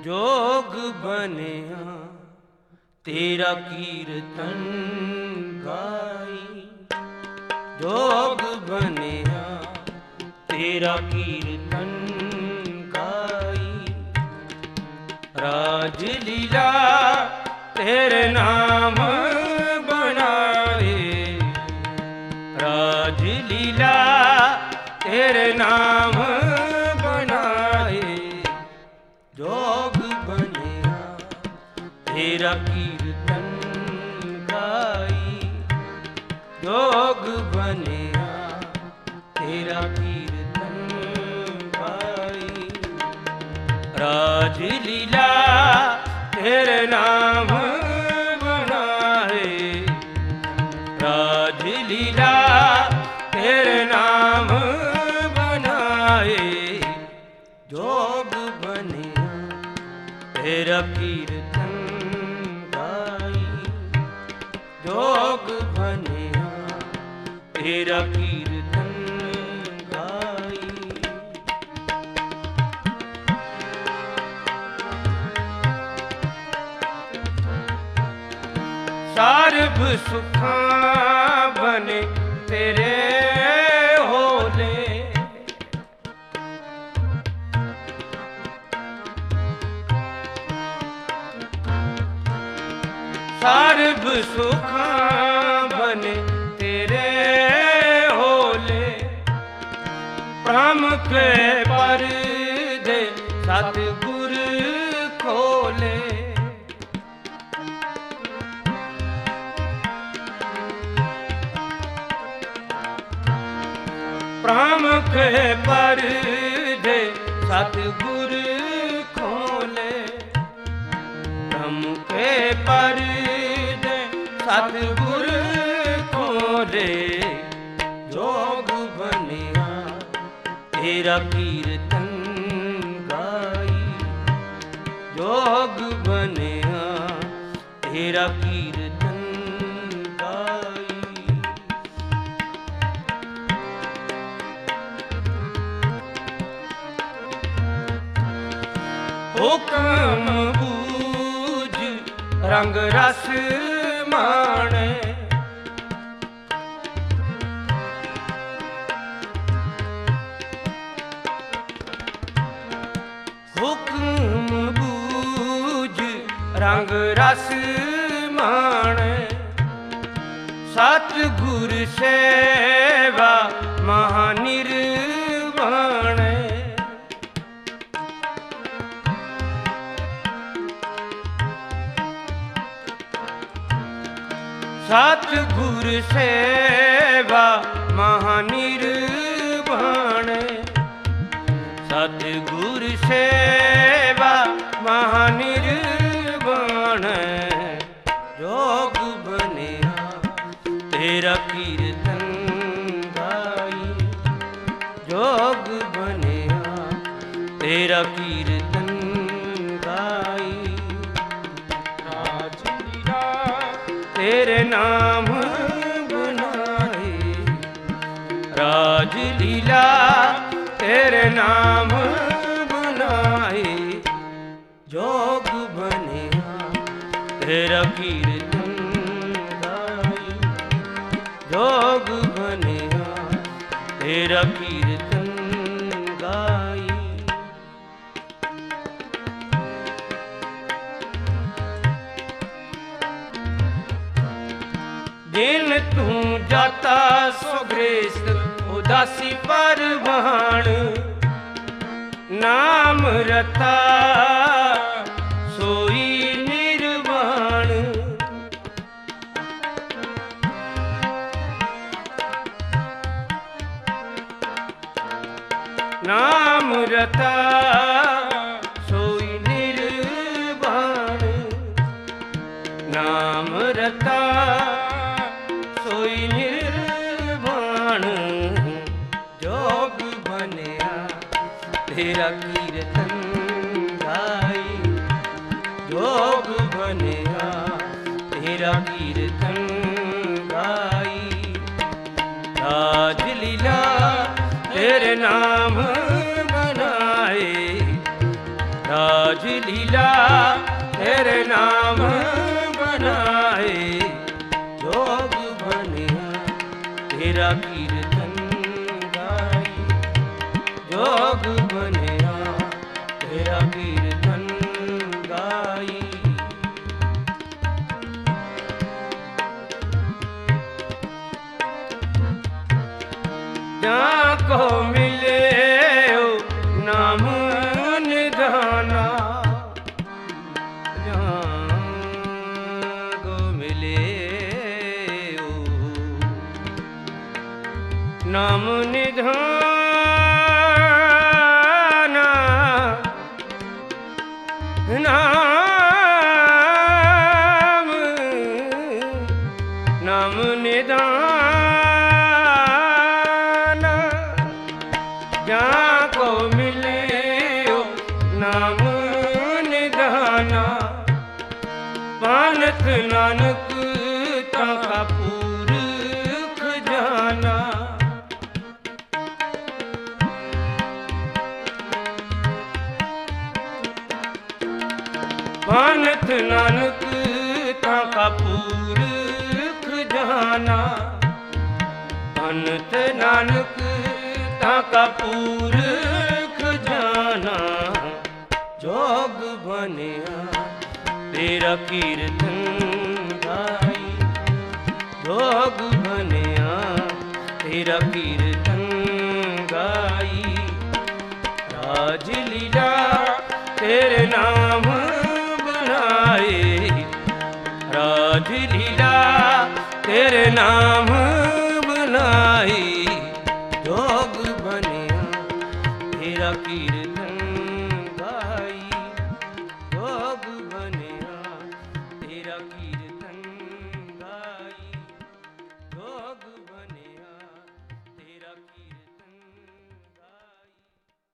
जोग बनिया तेरा कीर्तन गाई, जोग बनिया तेरा कीर्तन गाई। राज लीला तेरे नाम बनाए, राज लीला तेरे नाम बनाए। जोग बनिया तेरा कीर्तन गाई, जोग बनिया तेरा कीर्तन गाई। राज लीला तेरे नाम बनाए, राज लीला तेरे नाम बनाए। जोग बनिया तेरा कीर्तन गाई, जोग बनिया तेरा कीर्तन गाई। सर्ब सुखा बने तेरे होले, सर्ब सुखा बने तेरे होले। ब्रह्म के पर्दे सतगुर खोले, ब्रह्म के पर्दे सतगुर खोले, ब्रह्म के पर्दे सतगुर खोले। जोग बनिया तेरा कीर्तन गाई, जोग बनिया तेरा कीर्तन गाई। हुक्म बूझ रंग रस माणे, हुक्म बूझ रंग रस माणे। सतगुर सेवा महानिर्वाण, सतगुर सेवा महानिर्वाण, सतगुर सेवा महानिर्वाण। जोग बनिया तेरा कीर्तन गाई, जोग बनिया तेरा कीर्तन गाई। राज लीला तेरे नाम बनाए, राज लीला तेरे नाम बनाए। जोग बनिया तेरा कीर्तन गाई, जोग बनिया तेरा कीर्तन गाई। दिन तू जाता सुग्रेस्त उदासी परवान, नाम रता सोई निर्वाण। नाम रता सोई निर्वाण, नाम रता सोई निर्वाण। जोग बनिया तेरा कीर्तन गाई, जोग बनिया तेरा कीर्तन गाई। राज लीला तेरे नाम बनाए, राज राज लीला तेरे नाम बनाए, जोग बनिया तेरा कीर्तन गाई, जोग बनिया तेरा कीर्तन गाई। जाको मिले ओ नाम निधाना, जाको मिले ओ नाम निधाना, नाम नाम निधान, जाको मिले ओ नाम निधाना, पानत नानक ताका पुरख जाना। पानत नानक ताका पुरख जाना, पानत नानक ताका पुरख जाना, जोग बनिया तेरा कीर्तन गाई, जोग बनिया तेरा कीर्तन गाई। राज लीला तेरे नाम बनाए, राज लीला तेरे नाम बनाई, जोग बनिया तेरा कीर्तन